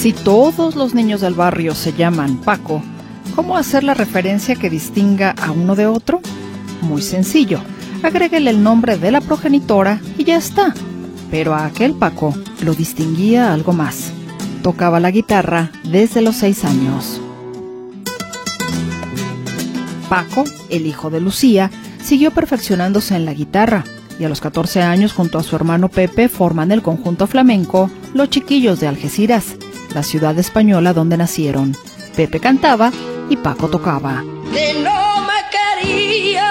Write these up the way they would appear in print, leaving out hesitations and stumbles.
Si todos los niños del barrio se llaman Paco, ¿cómo hacer la referencia que distinga a uno de otro? Muy sencillo, agréguele el nombre de la progenitora y ya está. Pero a aquel Paco lo distinguía algo más. Tocaba la guitarra desde los 6 años. Paco, el hijo de Lucía, siguió perfeccionándose en la guitarra y a los 14 años junto a su hermano Pepe forman el conjunto flamenco Los Chiquillos de Algeciras, la ciudad española donde nacieron. Pepe cantaba y Paco tocaba. Que no me quería,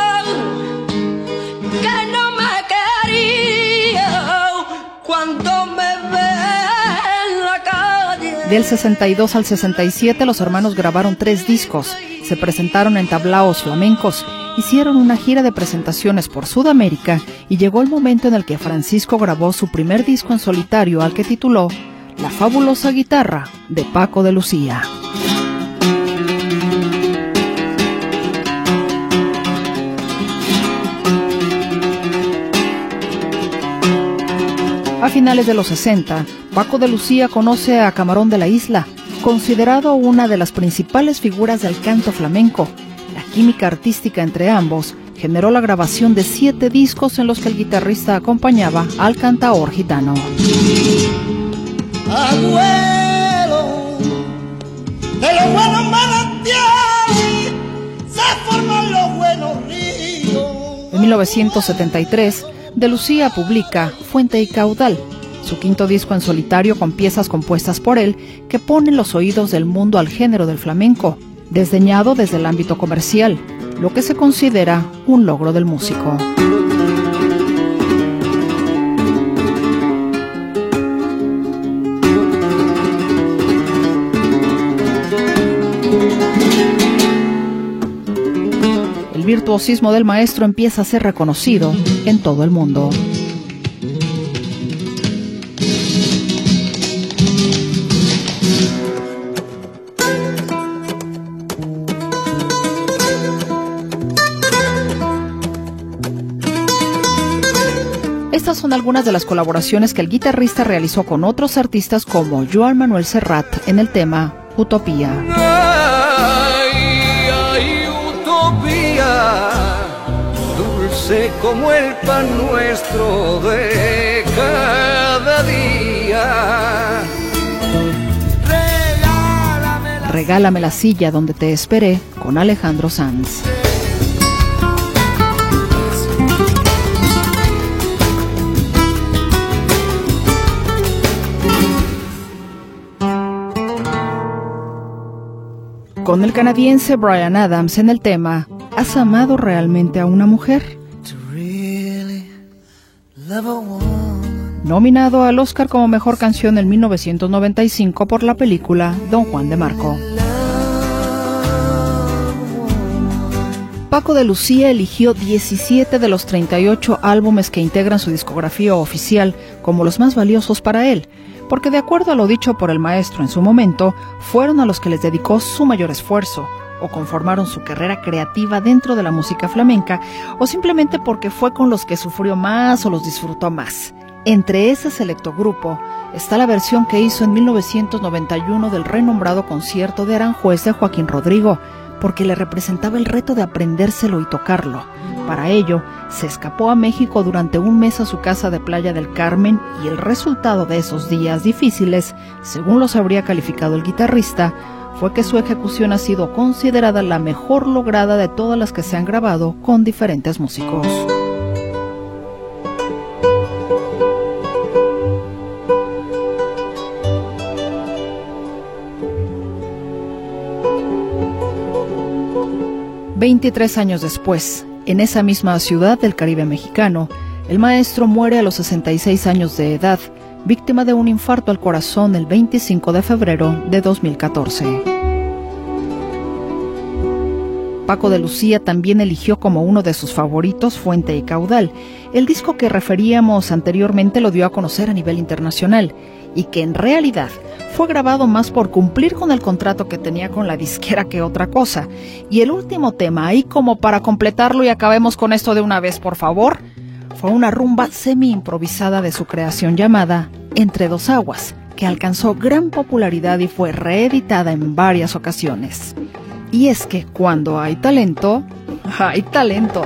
que no me quería cuando me ve en la calle. Del 62 al 67 los hermanos grabaron 3 discos, se presentaron en tablaos flamencos, hicieron una gira de presentaciones por Sudamérica y llegó el momento en el que Francisco grabó su primer disco en solitario al que tituló La fabulosa guitarra de Paco de Lucía. A finales de los 60, Paco de Lucía conoce a Camarón de la Isla, considerado una de las principales figuras del canto flamenco. La química artística entre ambos generó la grabación de 7 discos en los que el guitarrista acompañaba al cantaor gitano. Abuelo, de los buenos manantiales se forman los buenos ríos. En 1973, De Lucía publica Fuente y Caudal, su 5º disco en solitario con piezas compuestas por él que ponen los oídos del mundo al género del flamenco, desdeñado desde el ámbito comercial, lo que se considera un logro del músico. El virtuosismo del maestro empieza a ser reconocido en todo el mundo. Estas son algunas de las colaboraciones que el guitarrista realizó con otros artistas como Joan Manuel Serrat en el tema Utopía. Dulce como el pan nuestro de cada día. Regálame la silla donde te esperé con Alejandro Sanz. Con el canadiense Bryan Adams en el tema ¿Has amado realmente a una mujer? Nominado al Oscar como Mejor Canción en 1995 por la película Don Juan de Marco. Paco de Lucía eligió 17 de los 38 álbumes que integran su discografía oficial como los más valiosos para él, porque de acuerdo a lo dicho por el maestro en su momento, fueron a los que les dedicó su mayor esfuerzo, o conformaron su carrera creativa dentro de la música flamenca, o simplemente porque fue con los que sufrió más o los disfrutó más. Entre ese selecto grupo está la versión que hizo en 1991 del renombrado concierto de Aranjuez de Joaquín Rodrigo, porque le representaba el reto de aprendérselo y tocarlo. Para ello, se escapó a México durante un mes a su casa de Playa del Carmen y el resultado de esos días difíciles, según los habría calificado el guitarrista, fue que su ejecución ha sido considerada la mejor lograda de todas las que se han grabado con diferentes músicos. «23 años después, en esa misma ciudad del Caribe mexicano, el maestro muere a los 66 años de edad, víctima de un infarto al corazón el 25 de febrero de 2014. Paco de Lucía también eligió como uno de sus favoritos Fuente y Caudal, el disco que referíamos anteriormente lo dio a conocer a nivel internacional y que en realidad fue grabado más por cumplir con el contrato que tenía con la disquera que otra cosa. Y el último tema, ahí como para completarlo y acabemos con esto de una vez, por favor, fue una rumba semi-improvisada de su creación llamada Entre dos aguas, que alcanzó gran popularidad y fue reeditada en varias ocasiones. Y es que cuando hay talento, hay talento.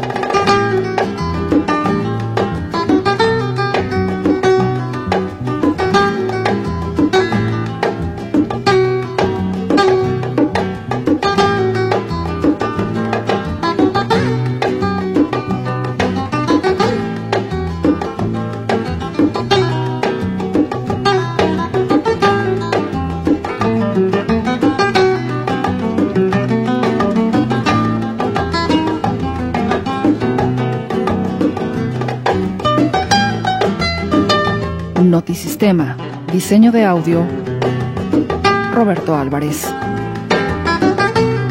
Notisistema, diseño de audio, Roberto Álvarez.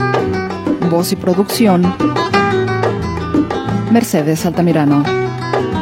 Voz y producción, Mercedes Altamirano.